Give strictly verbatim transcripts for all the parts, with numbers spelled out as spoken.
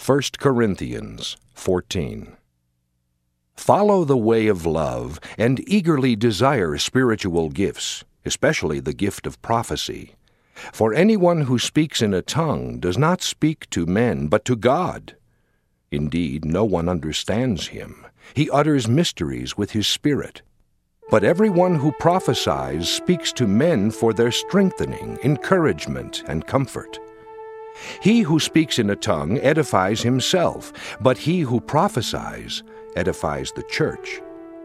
First Corinthians fourteen. Follow the way of love and eagerly desire spiritual gifts, especially the gift of prophecy. For anyone who speaks in a tongue does not speak to men but to God. Indeed, no one understands him. He utters mysteries with his spirit. But everyone who prophesies speaks to men for their strengthening, encouragement, and comfort. He who speaks in a tongue edifies himself, but he who prophesies edifies the church.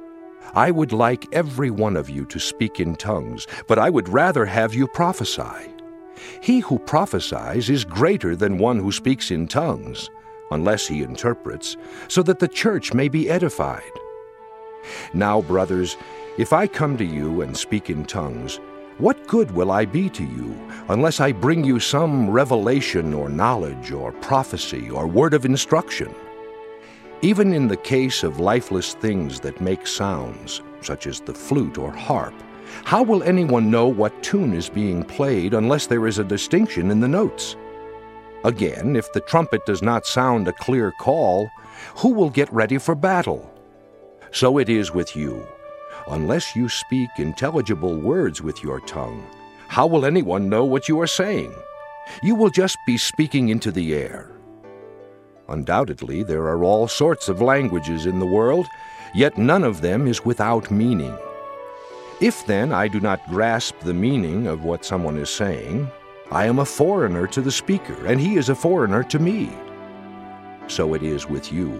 I would like every one of you to speak in tongues, but I would rather have you prophesy. He who prophesies is greater than one who speaks in tongues, unless he interprets, so that the church may be edified. Now, brothers, if I come to you and speak in tongues, what good will I be to you, unless I bring you some revelation or knowledge or prophecy or word of instruction? Even in the case of lifeless things that make sounds, such as the flute or harp, how will anyone know what tune is being played unless there is a distinction in the notes? Again, if the trumpet does not sound a clear call, who will get ready for battle? So it is with you. Unless you speak intelligible words with your tongue, how will anyone know what you are saying? You will just be speaking into the air. Undoubtedly, there are all sorts of languages in the world, yet none of them is without meaning. If then I do not grasp the meaning of what someone is saying, I am a foreigner to the speaker, and he is a foreigner to me. So it is with you.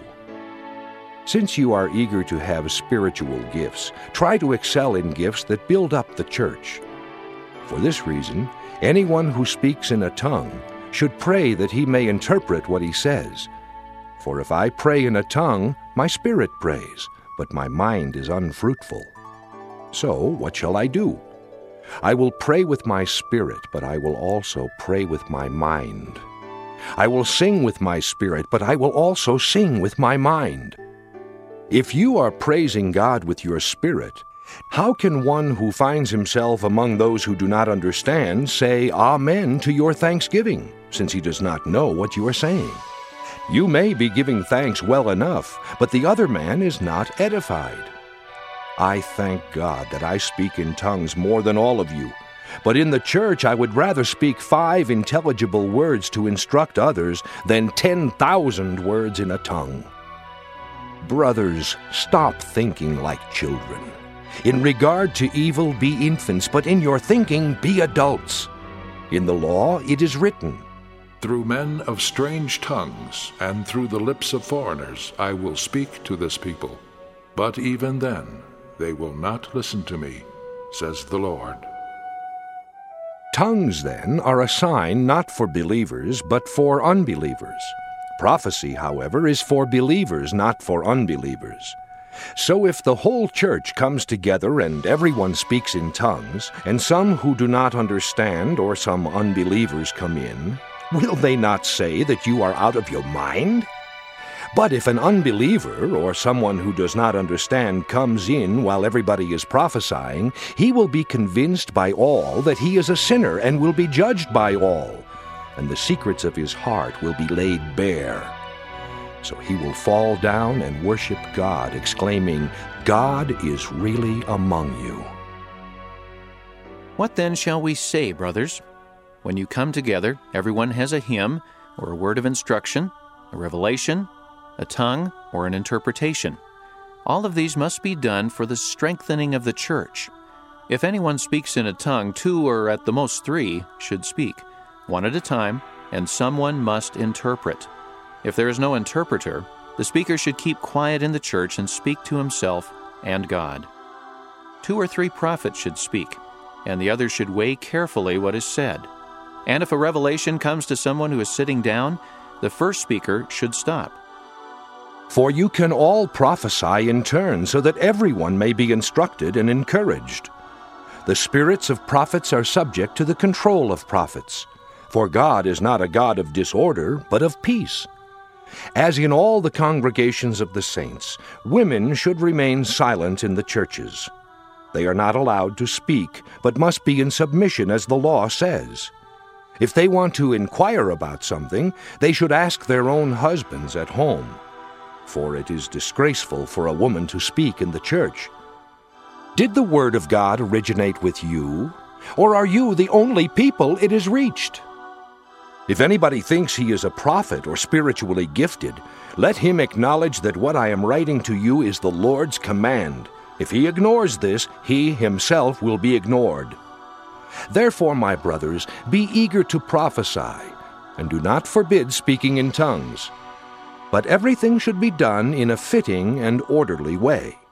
Since you are eager to have spiritual gifts, try to excel in gifts that build up the church. For this reason, anyone who speaks in a tongue should pray that he may interpret what he says. For if I pray in a tongue, my spirit prays, but my mind is unfruitful. So what shall I do? I will pray with my spirit, but I will also pray with my mind. I will sing with my spirit, but I will also sing with my mind. If you are praising God with your spirit, how can one who finds himself among those who do not understand say Amen to your thanksgiving, since he does not know what you are saying? You may be giving thanks well enough, but the other man is not edified. I thank God that I speak in tongues more than all of you, but in the church I would rather speak five intelligible words to instruct others than ten thousand words in a tongue. Brothers, stop thinking like children. In regard to evil, be infants, but in your thinking, be adults. In the law, it is written, "Through men of strange tongues and through the lips of foreigners I will speak to this people. But even then they will not listen to me, says the Lord." Tongues, then, are a sign not for believers, but for unbelievers. Prophecy, however, is for believers, not for unbelievers. So if the whole church comes together and everyone speaks in tongues, and some who do not understand or some unbelievers come in, will they not say that you are out of your mind? But if an unbeliever or someone who does not understand comes in while everybody is prophesying, he will be convinced by all that he is a sinner and will be judged by all, and the secrets of his heart will be laid bare. So he will fall down and worship God, exclaiming, "God is really among you." What then shall we say, brothers? When you come together, everyone has a hymn, or a word of instruction, a revelation, a tongue, or an interpretation. All of these must be done for the strengthening of the church. If anyone speaks in a tongue, two or at the most three should speak, one at a time, and someone must interpret. If there is no interpreter, the speaker should keep quiet in the church and speak to himself and God. Two or three prophets should speak, and the others should weigh carefully what is said. And if a revelation comes to someone who is sitting down, the first speaker should stop. For you can all prophesy in turn, so that everyone may be instructed and encouraged. The spirits of prophets are subject to the control of prophets. For God is not a God of disorder, but of peace. As in all the congregations of the saints, women should remain silent in the churches. They are not allowed to speak, but must be in submission as the law says. If they want to inquire about something, they should ask their own husbands at home, for it is disgraceful for a woman to speak in the church. Did the word of God originate with you, or are you the only people it has reached? If anybody thinks he is a prophet or spiritually gifted, let him acknowledge that what I am writing to you is the Lord's command. If he ignores this, he himself will be ignored. Therefore, my brothers, be eager to prophesy, and do not forbid speaking in tongues. But everything should be done in a fitting and orderly way.